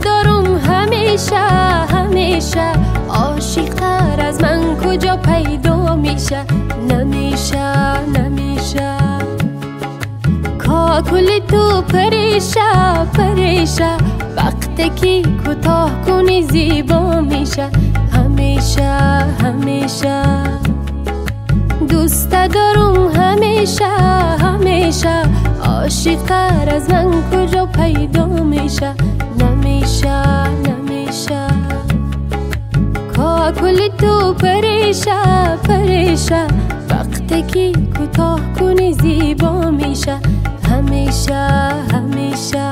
دارم همیشه همیشه، عاشق‌تر از من کجا پیدا میشه؟ نمیشه نمیشه. کاکل تو پریشه پریشه، وقتی که کوتاه کنی زیبا میشه. همیشه همیشه دوست دارم همیشه همیشه، عاشق‌تر از من کجا پیدا میشه؟ نمیشه نمیشه. کاکل تو پریشه پریشه، وقتی که کوتاه کنی زیبا میشه. همیشه همیشه.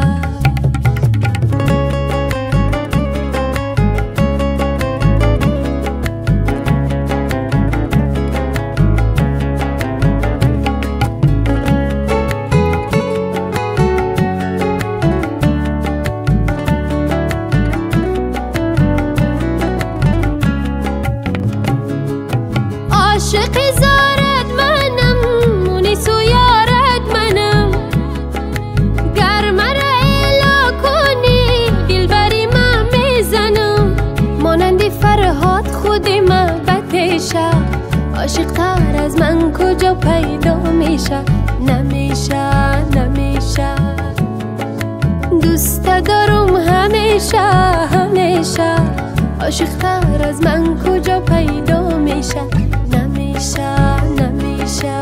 عاشق زارت منم، مونس و یارت منم، گر مرا الا کنی دلبری من میزنم. مانند فرهاد خود من بتیشه، عاشق تر از من کجا پیدا میشه؟ نمیشه نمیشه. دوست دارم همیشه همیشه، عاشق تر از من کجا پیدا میشه؟ نمیشه نمیشه.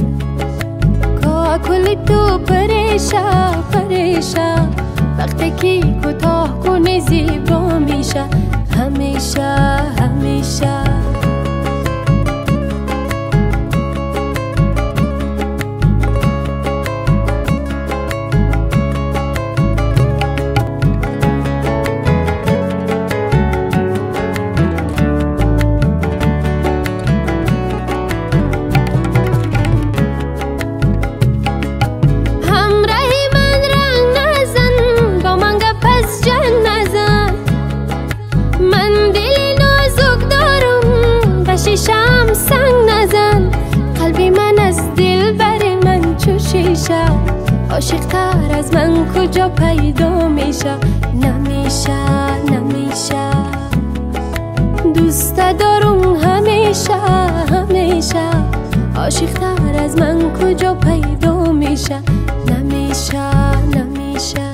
کاکل تو پریشه پریشه، وقتی که کوتاه کنی زیبا میشه. همیشه همیشه. شیشم سنگ نزن، قلبی من از دل بر من چو شیشه، عاشق تر از من کجا پیدا میشه؟ نمیشه نمیشه. دوست دارم همیشه همیشه، عاشق تر از من کجا پیدا میشه؟ نمیشه نمیشه.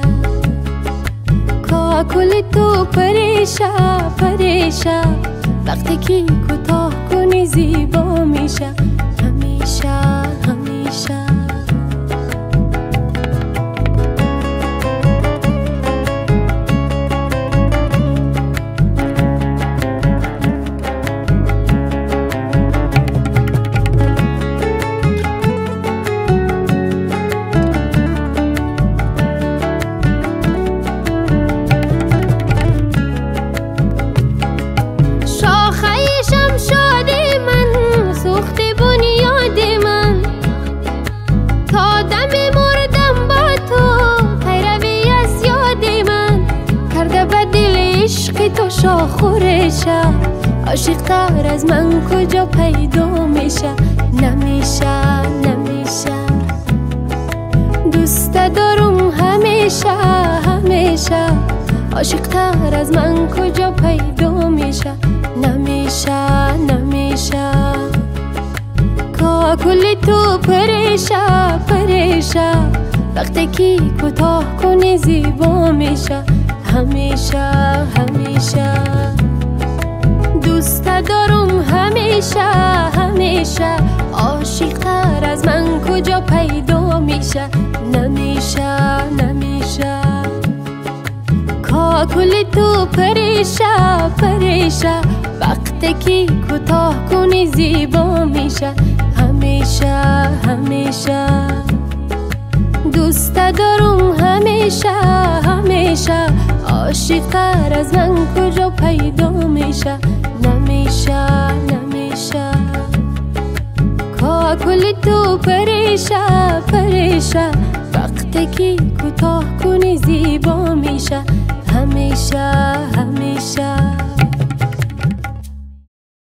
کاکل تو پریشه پریشه، وقتی که کوتاه کنی زیبا میشه. همیشه همیشه. تو شاخورشه، عاشق تر از من کجا پیدا میشه؟ نمیشه نمیشه. دوست دارم همیشه همیشه، عاشق تر از من کجا پیدا میشه؟ نمیشه نمیشه. کاکل تو پریشه پریشه، وقتی که کوتاه کنی زیبا میشه. همیشه همیشه. دوست دارم همیشه همیشه، عاشق تر از من کجا پیدا میشه؟ نمیشه نمیشه. کاکل تو پریشه پریشه، وقتی که کوتاه کنی زیبا میشه. همیشه همیشه. دوست دارم همیشه همیشه، عاشق تر از من کجا پیدا میشه؟ نمیشه نمیشه. کاکل تو پریشه پریشه، وقتی که کوتاه کنی زیبا میشه. همیشه همیشه.